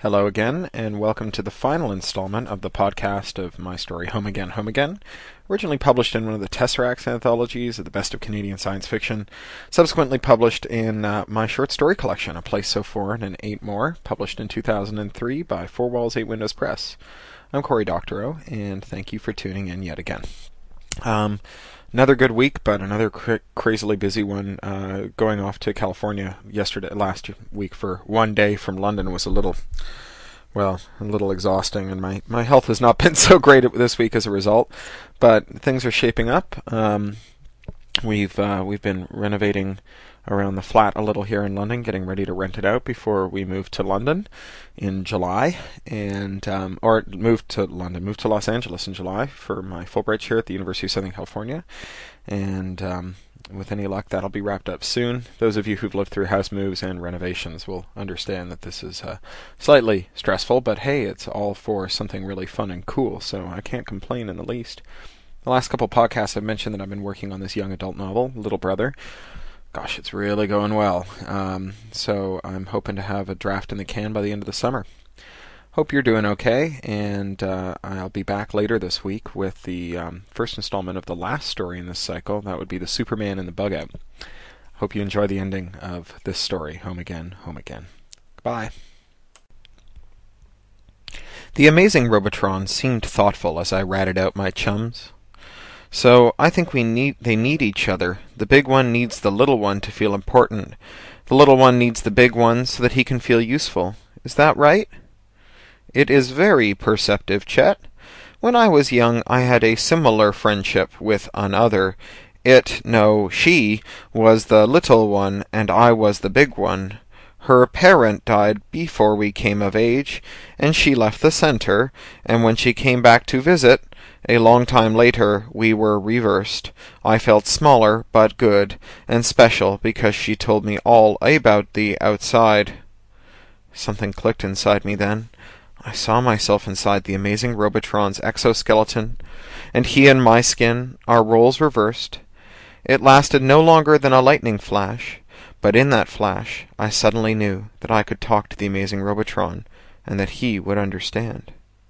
Hello again, and welcome to the final installment of the podcast of my story Home Again, Home Again, originally published in one of the Tesseract anthologies of the best of Canadian science fiction, subsequently published in my short story collection, A Place So Foreign and Eight More, published in 2003 by Four Walls, Eight Windows Press. I'm Cory Doctorow, and thank you for tuning in yet again. Another good week, but another crazily busy one. Going off to California last week for one day from London was a little exhausting, and my health has not been so great this week as a result. But things are shaping up. We've been renovating around the flat a little here in London, getting ready to rent it out before we move to London in July, move to Los Angeles in July for my Fulbright here at the University of Southern California, and with any luck that'll be wrapped up soon. Those of you who've lived through house moves and renovations will understand that this is slightly stressful, but hey, it's all for something really fun and cool, so I can't complain in the least. The last couple podcasts I've mentioned that I've been working on this young adult novel, Little Brother. Gosh, it's really going well. So I'm hoping to have a draft in the can by the end of the summer. Hope you're doing okay, and I'll be back later this week with the first installment of the last story in this cycle. That would be The Superman in the Bug-Out. Hope you enjoy the ending of this story, Home Again, Home Again. Goodbye. The amazing Robotron seemed thoughtful as I ratted out my chums. So I think they need each other. The big one needs the little one to feel important. The little one needs the big one so that he can feel useful. Is that right? It is very perceptive, Chet. When I was young, I had a similar friendship with another. She was the little one, and I was the big one. Her parent died before we came of age, and she left the center, and when she came back to visit, a long time later, we were reversed. I felt smaller, but good, and special, because she told me all about the outside. Something clicked inside me then. I saw myself inside the amazing Robotron's exoskeleton, and he in my skin, our roles reversed. It lasted no longer than a lightning flash, but in that flash, I suddenly knew that I could talk to the amazing Robotron, and that he would understand.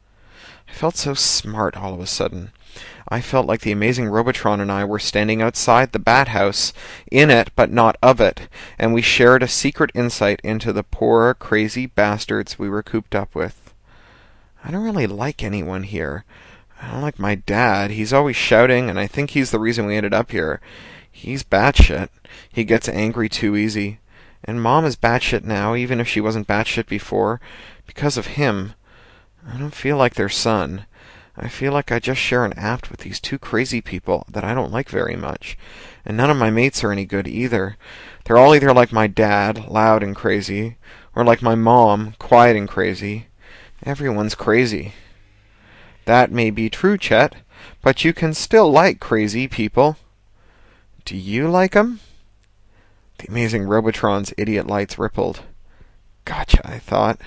I felt so smart all of a sudden. I felt like the amazing Robotron and I were standing outside the Bat House, in it but not of it, and we shared a secret insight into the poor, crazy bastards we were cooped up with. I don't really like anyone here. I don't like my dad. He's always shouting, and I think he's the reason we ended up here. He's batshit. He gets angry too easy. And Mom is batshit now, even if she wasn't batshit before, because of him. I don't feel like their son. I feel like I just share an apt with these two crazy people that I don't like very much. And none of my mates are any good either. They're all either like my dad, loud and crazy, or like my mom, quiet and crazy. Everyone's crazy. That may be true, Chet, but you can still like crazy people. Do you like 'em? The amazing Robotron's idiot lights rippled. Gotcha, I thought.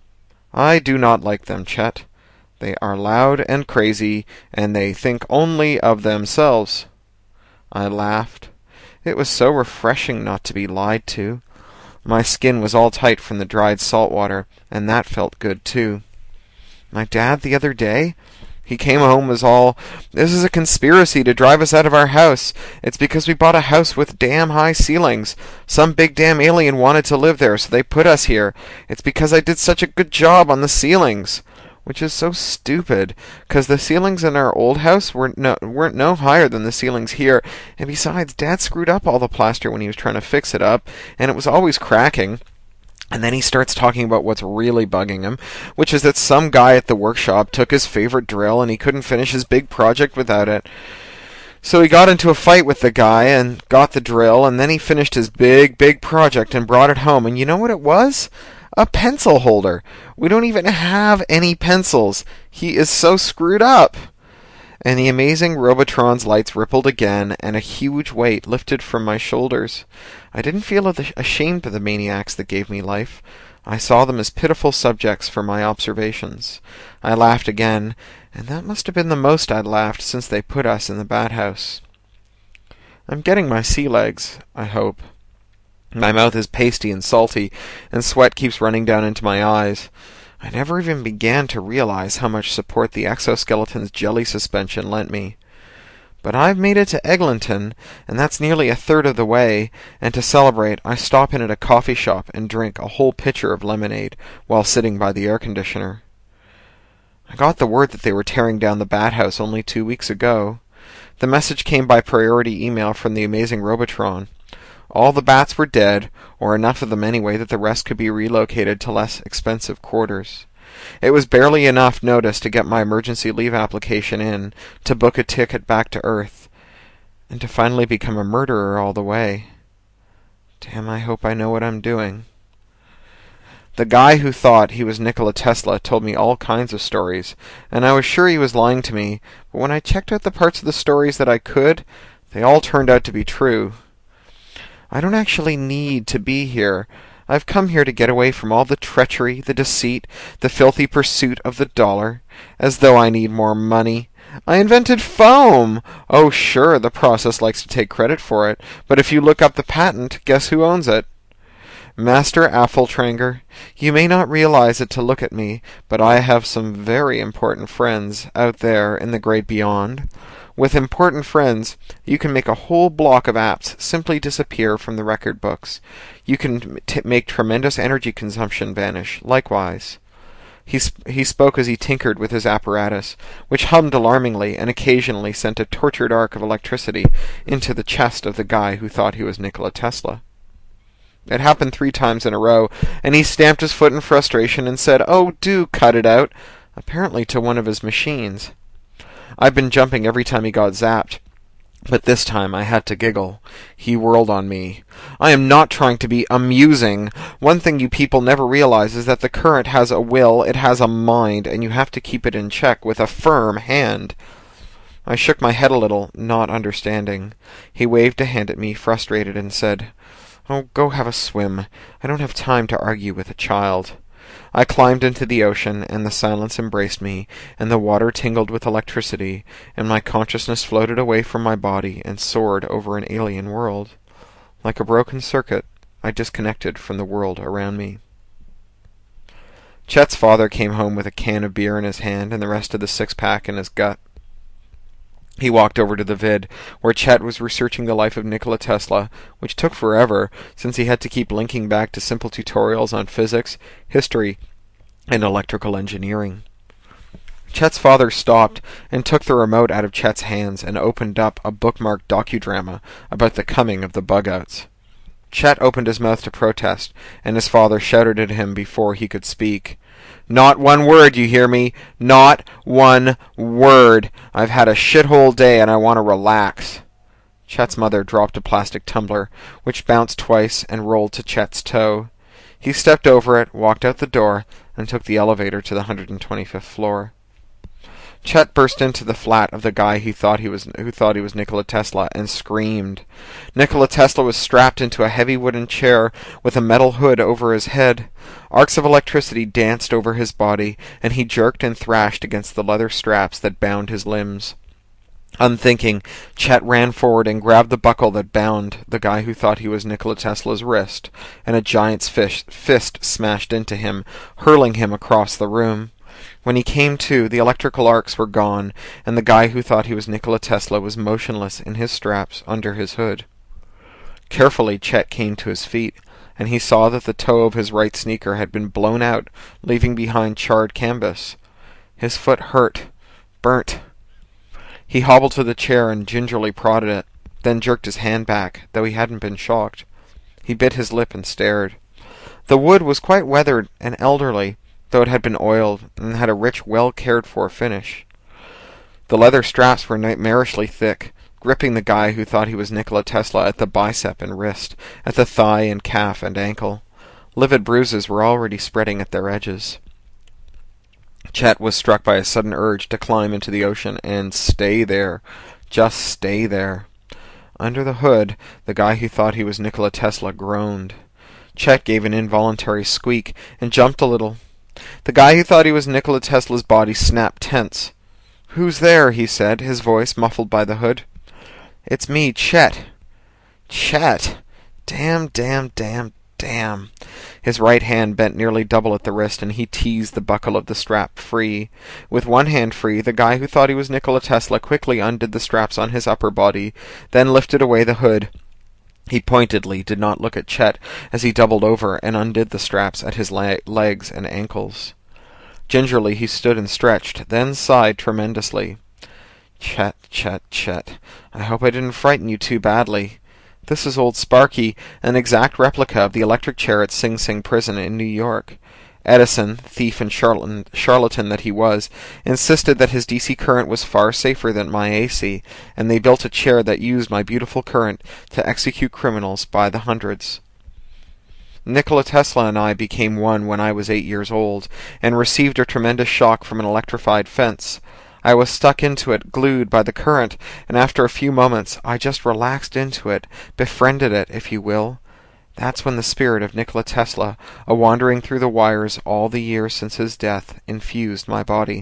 I do not like them, Chet. They are loud and crazy, and they think only of themselves. I laughed. It was so refreshing not to be lied to. My skin was all tight from the dried salt water, and that felt good, too. My dad the other day? He came home was all, "This is a conspiracy to drive us out of our house. It's because we bought a house with damn high ceilings. Some big damn alien wanted to live there, so they put us here. It's because I did such a good job on the ceilings." Which is so stupid, 'cause the ceilings in our old house weren't no higher than the ceilings here, and besides, Dad screwed up all the plaster when he was trying to fix it up, and it was always cracking. And then he starts talking about what's really bugging him, which is that some guy at the workshop took his favorite drill and he couldn't finish his big project without it. So he got into a fight with the guy and got the drill, and then he finished his big project and brought it home, and you know what it was? A pencil holder. We don't even have any pencils. He is so screwed up. And the amazing Robotron's lights rippled again, and a huge weight lifted from my shoulders. I didn't feel ashamed of the maniacs that gave me life. I saw them as pitiful subjects for my observations. I laughed again, and that must have been the most I'd laughed since they put us in the Bat House. I'm getting my sea legs, I hope. My mouth is pasty and salty, and sweat keeps running down into my eyes. I never even began to realize how much support the exoskeleton's jelly suspension lent me. But I've made it to Eglinton, and that's nearly a third of the way, and to celebrate I stop in at a coffee shop and drink a whole pitcher of lemonade while sitting by the air conditioner. I got the word that they were tearing down the Bat House only 2 weeks ago. The message came by priority email from the amazing Robotron. All the bats were dead, or enough of them anyway that the rest could be relocated to less expensive quarters. It was barely enough notice to get my emergency leave application in, to book a ticket back to Earth, and to finally become a murderer all the way. Damn, I hope I know what I'm doing. The guy who thought he was Nikola Tesla told me all kinds of stories, and I was sure he was lying to me, but when I checked out the parts of the stories that I could, they all turned out to be true. I don't actually need to be here. I've come here to get away from all the treachery, the deceit, the filthy pursuit of the dollar. As though I need more money. I invented foam! Oh, sure, the process likes to take credit for it, but if you look up the patent, guess who owns it? Master Affeltranger, you may not realize it to look at me, but I have some very important friends out there in the great beyond. With important friends, you can make a whole block of apps simply disappear from the record books. You can make tremendous energy consumption vanish, likewise. He spoke as he tinkered with his apparatus, which hummed alarmingly and occasionally sent a tortured arc of electricity into the chest of the guy who thought he was Nikola Tesla. It happened 3 times in a row, and he stamped his foot in frustration and said, "Oh, do cut it out," apparently to one of his machines. I'd been jumping every time he got zapped, but this time I had to giggle. He whirled on me. "I am not trying to be amusing. One thing you people never realize is that the current has a will, it has a mind, and you have to keep it in check with a firm hand." I shook my head a little, not understanding. He waved a hand at me, frustrated, and said, "Oh, go have a swim. I don't have time to argue with a child." I climbed into the ocean, and the silence embraced me, and the water tingled with electricity, and my consciousness floated away from my body and soared over an alien world. Like a broken circuit, I disconnected from the world around me. Chet's father came home with a can of beer in his hand and the rest of the 6-pack in his gut. He walked over to the vid, where Chet was researching the life of Nikola Tesla, which took forever, since he had to keep linking back to simple tutorials on physics, history, and electrical engineering. Chet's father stopped and took the remote out of Chet's hands and opened up a bookmarked docudrama about the coming of the bug-outs. Chet opened his mouth to protest, and his father shouted at him before he could speak. "Not one word, you hear me? Not one word! I've had a shithole day and I want to relax." Chet's mother dropped a plastic tumbler, which bounced twice and rolled to Chet's toe. He stepped over it, walked out the door, and took the elevator to the 125th floor. Chet burst into the flat of the guy who thought he was Nikola Tesla and screamed. Nikola Tesla was strapped into a heavy wooden chair with a metal hood over his head. Arcs of electricity danced over his body, and he jerked and thrashed against the leather straps that bound his limbs. Unthinking, Chet ran forward and grabbed the buckle that bound the guy who thought he was Nikola Tesla's wrist, and a giant's fist smashed into him, hurling him across the room. When he came to, the electrical arcs were gone, and the guy who thought he was Nikola Tesla was motionless in his straps under his hood. Carefully, Chet came to his feet, and he saw that the toe of his right sneaker had been blown out, leaving behind charred canvas. His foot hurt, burnt. He hobbled to the chair and gingerly prodded it, then jerked his hand back, though he hadn't been shocked. He bit his lip and stared. The wood was quite weathered and elderly, though it had been oiled, and had a rich, well-cared-for finish. The leather straps were nightmarishly thick, gripping the guy who thought he was Nikola Tesla at the bicep and wrist, at the thigh and calf and ankle. Livid bruises were already spreading at their edges. Chet was struck by a sudden urge to climb into the ocean and stay there. Just stay there. Under the hood, the guy who thought he was Nikola Tesla groaned. Chet gave an involuntary squeak and jumped a little. The guy who thought he was Nikola Tesla's body snapped tense. "Who's there?" he said, his voice muffled by the hood. "It's me, Chet." "Chet! Damn. Damn. His right hand bent nearly double at the wrist, and he teased the buckle of the strap free. With one hand free, the guy who thought he was Nikola Tesla quickly undid the straps on his upper body, then lifted away the hood. He pointedly did not look at Chet as he doubled over and undid the straps at his legs and ankles. Gingerly he stood and stretched, then sighed tremendously. Chet, Chet, Chet. I hope I didn't frighten you too badly. This is old Sparky, an exact replica of the electric chair at Sing Sing prison in New York. Edison, thief and charlatan that he was, insisted that his DC current was far safer than my AC, and they built a chair that used my beautiful current to execute criminals by the hundreds. Nikola Tesla and I became one when I was 8 years old, and received a tremendous shock from an electrified fence. I was stuck into it, glued by the current, and after a few moments I just relaxed into it, befriended it, if you will. That's when the spirit of Nikola Tesla, a-wandering through the wires all the years since his death, infused my body.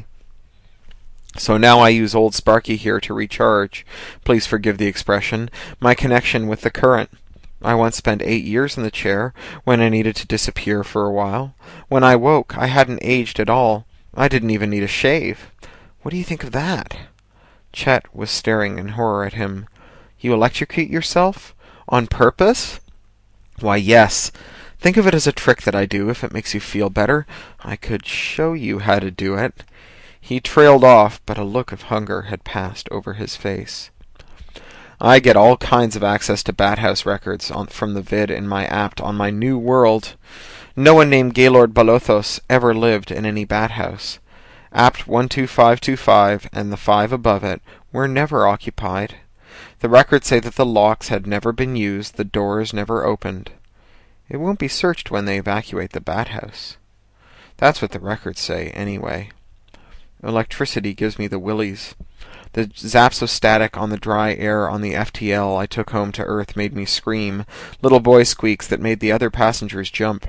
So now I use old Sparky here to recharge, please forgive the expression, my connection with the current. I once spent 8 years in the chair, when I needed to disappear for a while. When I woke, I hadn't aged at all. I didn't even need a shave. What do you think of that? Chet was staring in horror at him. You electrocute yourself? On purpose? Why, yes. Think of it as a trick that I do, if it makes you feel better. I could show you how to do it. He trailed off, but a look of hunger had passed over his face. I get all kinds of access to Bat-House records from the vid in my apt on my new world. No one named Gaylord Balothos ever lived in any Bat-House. Apt 12525 and the 5 above it were never occupied. The records say that the locks had never been used, the doors never opened. It won't be searched when they evacuate the Bat-House. That's what the records say, anyway. Electricity gives me the willies. The zaps of static on the dry air on the FTL I took home to Earth made me scream, little boy squeaks that made the other passengers jump.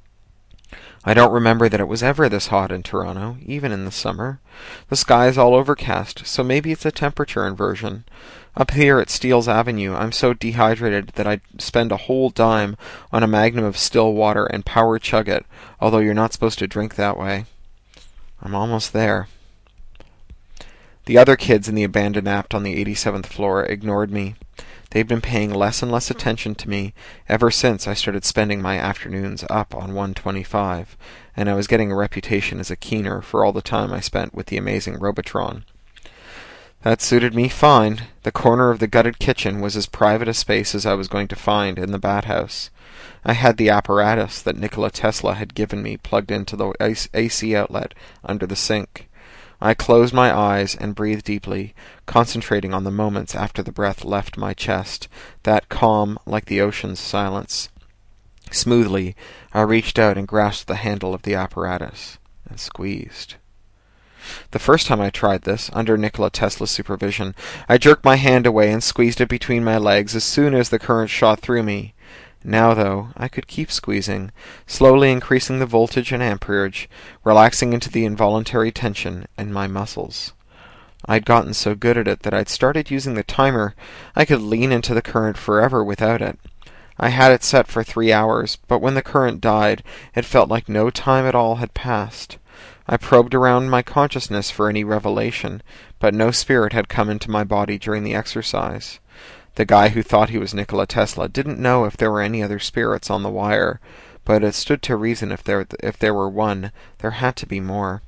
I don't remember that it was ever this hot in Toronto, even in the summer. The sky is all overcast, so maybe it's a temperature inversion. Up here at Steeles Avenue, I'm so dehydrated that I'd spend a whole dime on a magnum of still water and power chug it, although you're not supposed to drink that way. I'm almost there. The other kids in the abandoned apt on the 87th floor ignored me. They'd been paying less and less attention to me ever since I started spending my afternoons up on 125, and I was getting a reputation as a keener for all the time I spent with the amazing Robotron. That suited me fine. The corner of the gutted kitchen was as private a space as I was going to find in the Bat-House. I had the apparatus that Nikola Tesla had given me plugged into the AC outlet under the sink. I closed my eyes and breathed deeply, concentrating on the moments after the breath left my chest, that calm like the ocean's silence. Smoothly, I reached out and grasped the handle of the apparatus, and squeezed. The first time I tried this, under Nikola Tesla's supervision, I jerked my hand away and squeezed it between my legs as soon as the current shot through me. Now, though, I could keep squeezing, slowly increasing the voltage and amperage, relaxing into the involuntary tension in my muscles. I'd gotten so good at it that I'd started using the timer. I could lean into the current forever without it. I had it set for 3 hours, but when the current died, it felt like no time at all had passed. I probed around my consciousness for any revelation, but no spirit had come into my body during the exercise. The guy who thought he was Nikola Tesla didn't know if there were any other spirits on the wire, but it stood to reason if there were one, there had to be more.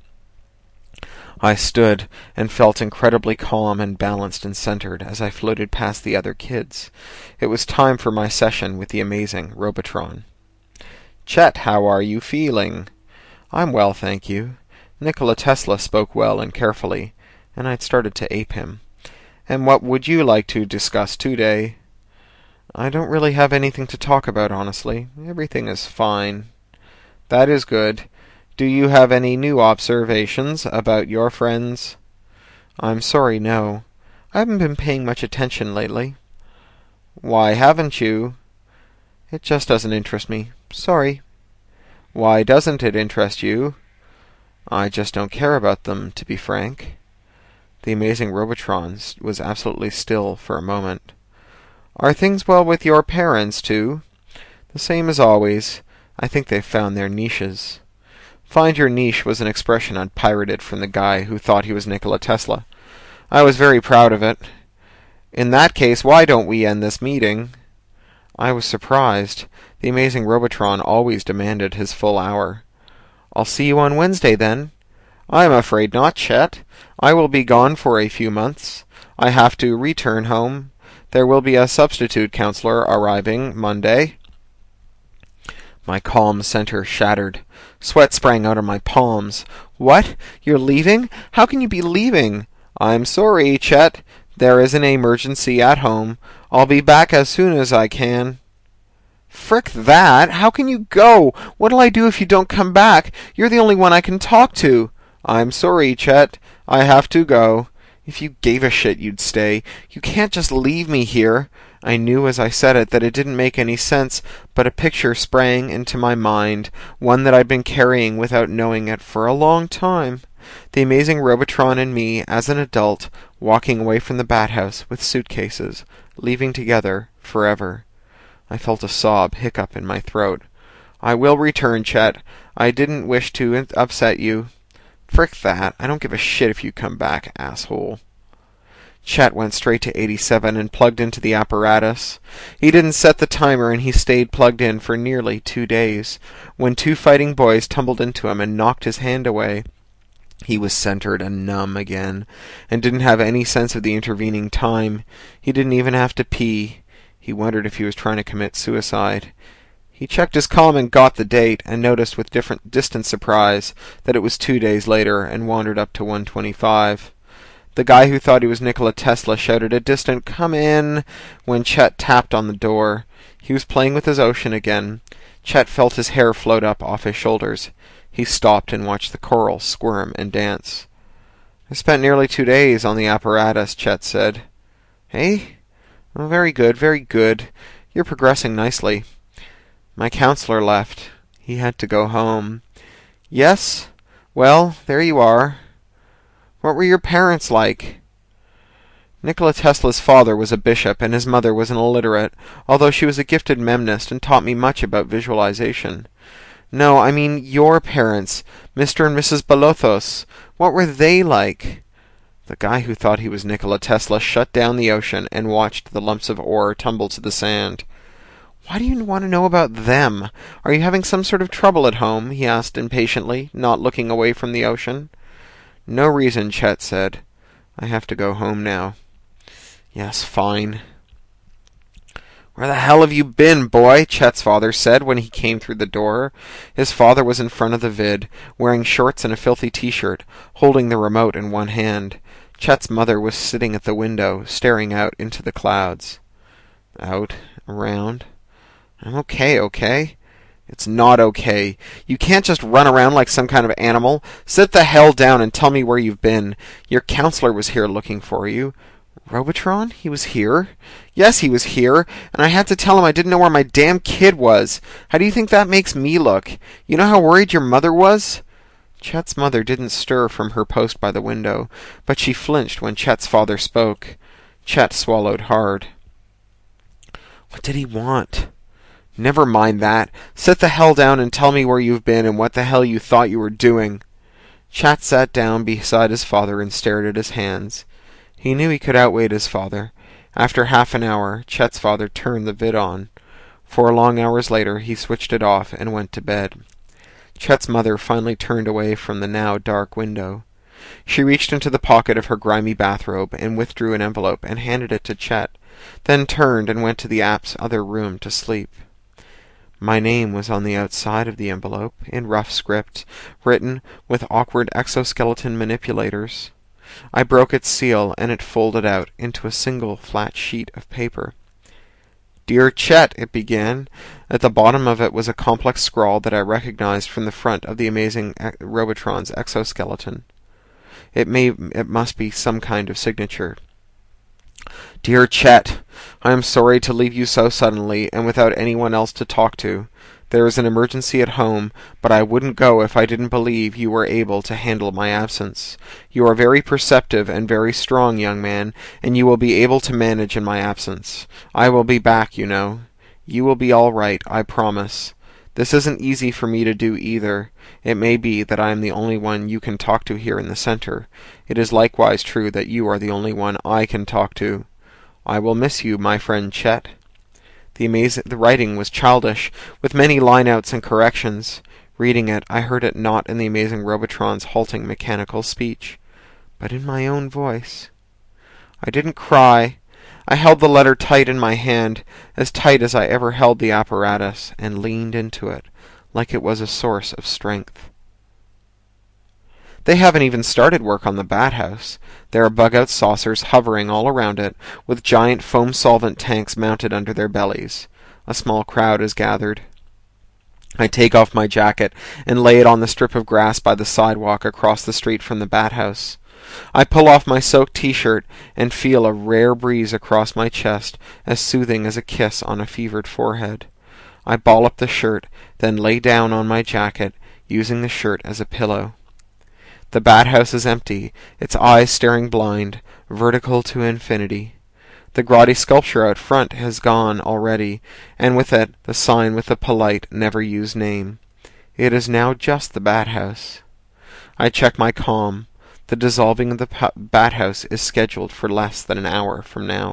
I stood and felt incredibly calm and balanced and centered as I floated past the other kids. It was time for my session with the amazing Robotron. Chet, how are you feeling? I'm well, thank you. Nikola Tesla spoke well and carefully, and I'd started to ape him. And what would you like to discuss today? I don't really have anything to talk about, honestly. Everything is fine. That is good. Do you have any new observations about your friends? I'm sorry, no. I haven't been paying much attention lately. Why haven't you? It just doesn't interest me. Sorry. Why doesn't it interest you? I just don't care about them, to be frank. The amazing Robotron was absolutely still for a moment. Are things well with your parents, too? The same as always. I think they've found their niches. Find your niche was an expression I'd pirated from the guy who thought he was Nikola Tesla. I was very proud of it. In that case, why don't we end this meeting? I was surprised. The amazing Robotron always demanded his full hour. I'll see you on Wednesday, then. I am afraid not, Chet. I will be gone for a few months. I have to return home. There will be a substitute counselor arriving Monday. My calm center shattered. Sweat sprang out of my palms. What? You're leaving? How can you be leaving? I'm sorry, Chet. There is an emergency at home. I'll be back as soon as I can. Frick that! How can you go? What'll I do if you don't come back? You're the only one I can talk to. I'm sorry, Chet. I have to go. If you gave a shit, you'd stay. You can't just leave me here. I knew as I said it that it didn't make any sense, but a picture sprang into my mind, one that I'd been carrying without knowing it for a long time. The amazing Robotron and me, as an adult, walking away from the bat house with suitcases, leaving together forever. I felt a sob hiccup in my throat. I will return, Chet. I didn't wish to upset you. Frick that. I don't give a shit if you come back, asshole. Chet went straight to 87 and plugged into the apparatus. He didn't set the timer, and he stayed plugged in for nearly 2 days. When 2 fighting boys tumbled into him and knocked his hand away, he was centered and numb again, and didn't have any sense of the intervening time. He didn't even have to pee. He wondered if he was trying to commit suicide. He checked his column and got the date, and noticed with distant surprise that it was 2 days later, and wandered up to 125. The guy who thought he was Nikola Tesla shouted a distant "Come in" when Chet tapped on the door. He was playing with his ocean again. Chet felt his hair float up off his shoulders. He stopped and watched the coral squirm and dance. I spent nearly 2 days on the apparatus, Chet said. Hey? Oh, very good, very good. You're progressing nicely. My counselor left. He had to go home. Yes? Well, there you are. What were your parents like? Nikola Tesla's father was a bishop, and his mother was an illiterate, although she was a gifted memnist and taught me much about visualization. No, I mean your parents, Mr. and Mrs. Balothos. What were they like? The guy who thought he was Nikola Tesla shut down the ocean and watched the lumps of ore tumble to the sand. Why do you want to know about them? Are you having some sort of trouble at home? He asked impatiently, not looking away from the ocean. No reason, Chet said. I have to go home now. Yes, fine. Where the hell have you been, boy? Chet's father said when he came through the door. His father was in front of the vid, wearing shorts and a filthy t-shirt, holding the remote in one hand. Chet's mother was sitting at the window, staring out into the clouds. Out, around. I'm okay? It's not okay. You can't just run around like some kind of animal. Sit the hell down and tell me where you've been. Your counselor was here looking for you. Robotron? He was here? Yes, he was here, and I had to tell him I didn't know where my damn kid was. How do you think that makes me look? You know how worried your mother was? Chet's mother didn't stir from her post by the window, but she flinched when Chet's father spoke. Chet swallowed hard. What did he want? Never mind that. Sit the hell down and tell me where you've been and what the hell you thought you were doing. Chet sat down beside his father and stared at his hands. He knew he could outwait his father. After half an hour, Chet's father turned the vid on. 4 long hours later, he switched it off and went to bed. Chet's mother finally turned away from the now dark window. She reached into the pocket of her grimy bathrobe and withdrew an envelope and handed it to Chet, then turned and went to the app's other room to sleep. My name was on the outside of the envelope, in rough script, written with awkward exoskeleton manipulators. I broke its seal, and it folded out into a single flat sheet of paper. Dear Chet, it began. At the bottom of it was a complex scrawl that I recognized from the front of the amazing Robotron's exoskeleton. It must be some kind of signature. Dear Chet, I am sorry to leave you so suddenly and without anyone else to talk to. There is an emergency at home, but I wouldn't go if I didn't believe you were able to handle my absence. You are very perceptive and very strong, young man, and you will be able to manage in my absence. I will be back, you know. You will be all right, I promise. This isn't easy for me to do either. It may be that I am the only one you can talk to here in the center. It is likewise true that you are the only one I can talk to. I will miss you, my friend Chet." The writing was childish, with many line-outs and corrections. Reading it, I heard it not in the amazing Robotron's halting mechanical speech, but in my own voice. I didn't cry. I held the letter tight in my hand, as tight as I ever held the apparatus, and leaned into it, like it was a source of strength. They haven't even started work on the Bat House. There are bug-out saucers hovering all around it, with giant foam solvent tanks mounted under their bellies. A small crowd is gathered. I take off my jacket and lay it on the strip of grass by the sidewalk across the street from the Bat House. I pull off my soaked t-shirt and feel a rare breeze across my chest, as soothing as a kiss on a fevered forehead. I ball up the shirt, then lay down on my jacket, using the shirt as a pillow. The Bat House is empty, its eyes staring blind, vertical to infinity. The gaudy sculpture out front has gone already, and with it the sign with the polite, never-used name. It is now just the Bat House. I check my comm. The dissolving of the Bat House is scheduled for less than an hour from now.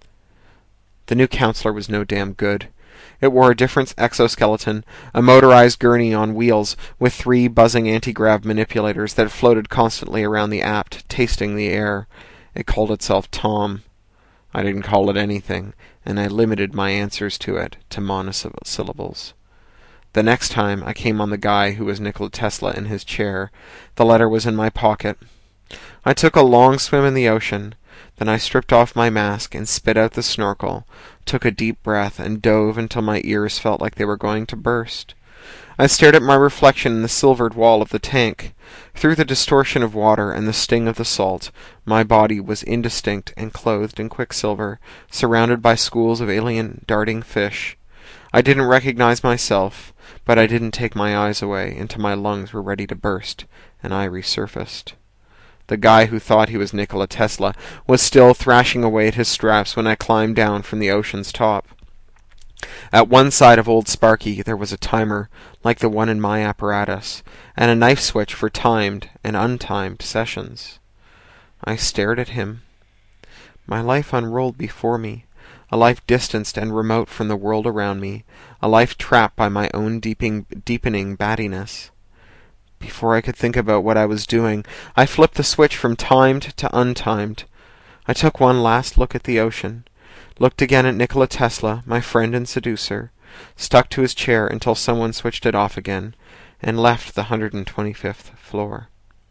The new counselor was no damn good. It wore a different exoskeleton, a motorized gurney on wheels with 3 buzzing anti-grav manipulators that floated constantly around the apt, tasting the air. It called itself Tom. I didn't call it anything, and I limited my answers to it to monosyllables. The next time I came on the guy who was Nikola Tesla in his chair. The letter was in my pocket. I took a long swim in the ocean. Then I stripped off my mask and spit out the snorkel, took a deep breath, and dove until my ears felt like they were going to burst. I stared at my reflection in the silvered wall of the tank. Through the distortion of water and the sting of the salt, my body was indistinct and clothed in quicksilver, surrounded by schools of alien darting fish. I didn't recognize myself, but I didn't take my eyes away until my lungs were ready to burst, and I resurfaced. The guy who thought he was Nikola Tesla was still thrashing away at his straps when I climbed down from the ocean's top. At one side of old Sparky there was a timer, like the one in my apparatus, and a knife switch for timed and untimed sessions. I stared at him. My life unrolled before me, a life distanced and remote from the world around me, a life trapped by my own deepening battiness. Before I could think about what I was doing, I flipped the switch from timed to untimed. I took one last look at the ocean, looked again at Nikola Tesla, my friend and seducer, stuck to his chair until someone switched it off again, and left the 125th floor.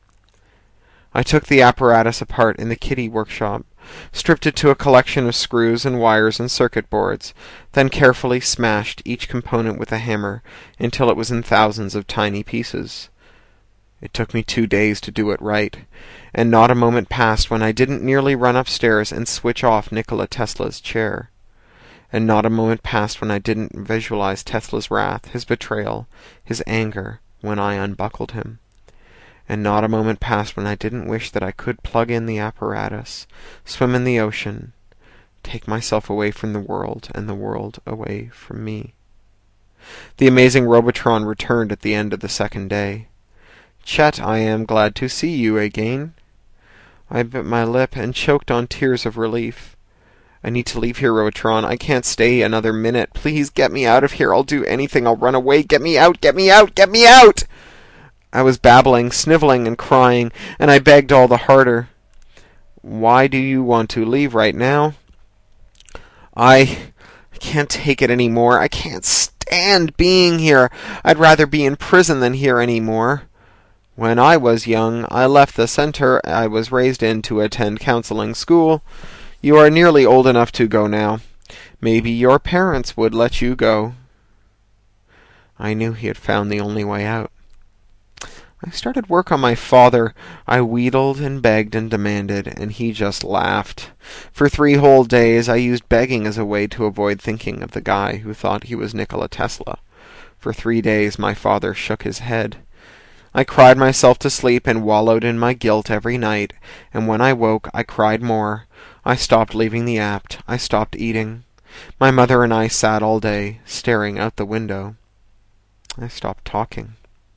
I took the apparatus apart in the kiddie workshop, stripped it to a collection of screws and wires and circuit boards, then carefully smashed each component with a hammer until it was in thousands of tiny pieces. It took me 2 days to do it right, and not a moment passed when I didn't nearly run upstairs and switch off Nikola Tesla's chair. And not a moment passed when I didn't visualize Tesla's wrath, his betrayal, his anger, when I unbuckled him. And not a moment passed when I didn't wish that I could plug in the apparatus, swim in the ocean, take myself away from the world, and the world away from me. The amazing Robotron returned at the end of the second day. "Chet, I am glad to see you again." I bit my lip and choked on tears of relief. "I need to leave here, Robotron. I can't stay another minute. Please get me out of here. I'll do anything. I'll run away. Get me out! Get me out! Get me out!" I was babbling, sniveling, and crying, and I begged all the harder. "Why do you want to leave right now?" I can't take it any more. I can't stand being here. I'd rather be in prison than here any more. When I was young, I left the center I was raised in to attend counseling school. You are nearly old enough to go now. Maybe your parents would let you go." I knew he had found the only way out. I started work on my father. I wheedled and begged and demanded, and he just laughed. For 3 whole days I used begging as a way to avoid thinking of the guy who thought he was Nikola Tesla. For 3 days my father shook his head. I cried myself to sleep and wallowed in my guilt every night, and when I woke I cried more. I stopped leaving the apt. I stopped eating. My mother and I sat all day, staring out the window. I stopped talking.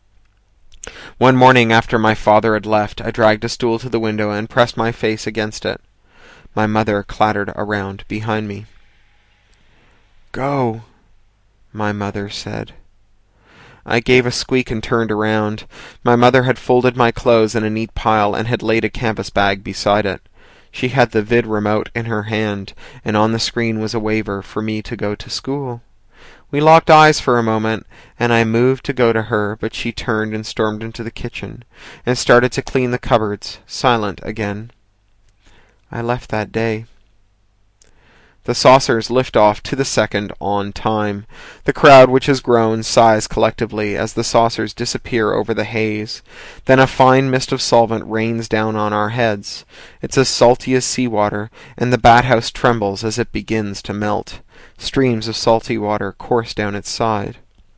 One morning after my father had left, I dragged a stool to the window and pressed my face against it. My mother clattered around behind me. "Go," my mother said. I gave a squeak and turned around. My mother had folded my clothes in a neat pile and had laid a canvas bag beside it. She had the vid remote in her hand, and on the screen was a waiver for me to go to school. We locked eyes for a moment, and I moved to go to her, but she turned and stormed into the kitchen, and started to clean the cupboards, silent again. I left that day. The saucers lift off to the second on time. The crowd, which has grown, sighs collectively as the saucers disappear over the haze. Then a fine mist of solvent rains down on our heads. It's as salty as seawater, and the bat house trembles as it begins to melt. Streams of salty water course down its side.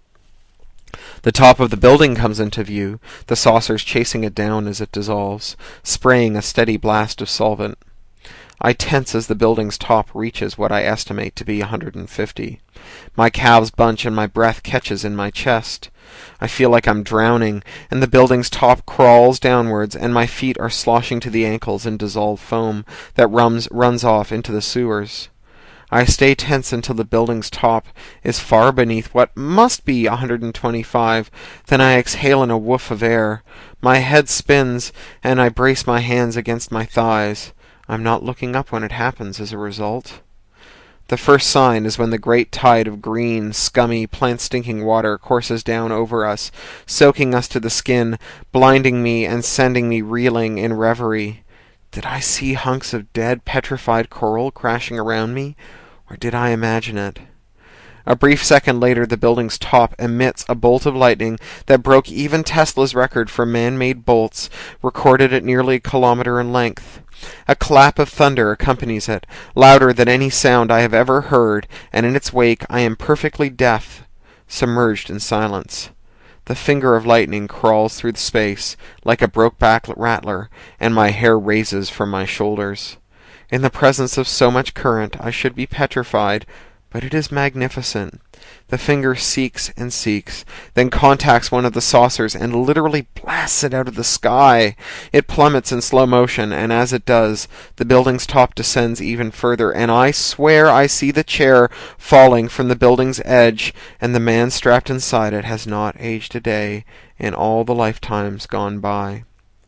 The top of the building comes into view, the saucers chasing it down as it dissolves, spraying a steady blast of solvent. I tense as the building's top reaches what I estimate to be 150. My calves bunch and my breath catches in my chest. I feel like I'm drowning, and the building's top crawls downwards, and my feet are sloshing to the ankles in dissolved foam that runs off into the sewers. I stay tense until the building's top is far beneath what must be 125. Then I exhale in a woof of air. My head spins, and I brace my hands against my thighs. I'm not looking up when it happens as a result. The first sign is when the great tide of green, scummy, plant-stinking water courses down over us, soaking us to the skin, blinding me and sending me reeling in reverie. Did I see hunks of dead, petrified coral crashing around me, or did I imagine it? A brief second later, the building's top emits a bolt of lightning that broke even Tesla's record for man-made bolts, recorded at nearly a kilometer in length. A clap of thunder accompanies it, louder than any sound I have ever heard, and in its wake I am perfectly deaf, submerged in silence. The finger of lightning crawls through space like a broke-back rattler, and my hair raises from my shoulders. In the presence of so much current, I should be petrified, but it is magnificent. The finger seeks and seeks, then contacts one of the saucers and literally blasts it out of the sky. It plummets in slow motion, and as it does, the building's top descends even further, and I swear I see the chair falling from the building's edge, and the man strapped inside it has not aged a day in all the lifetimes gone by.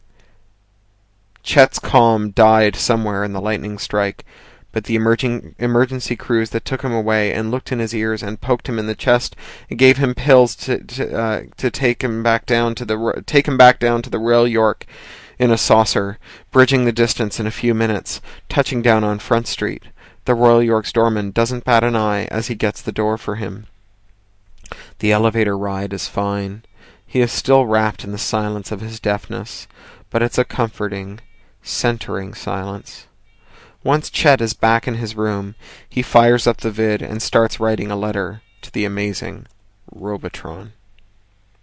Chet's calm died somewhere in the lightning strike, but the emergency crews that took him away and looked in his ears and poked him in the chest and gave him pills to take him back down to the Royal York in a saucer, bridging the distance in a few minutes, touching down on Front Street. The Royal York's doorman doesn't bat an eye as he gets the door for him. The elevator ride is fine. He is still wrapped in the silence of his deafness, but it's a comforting, centering silence. Once Chet is back in his room, he fires up the vid and starts writing a letter to the amazing Robotron.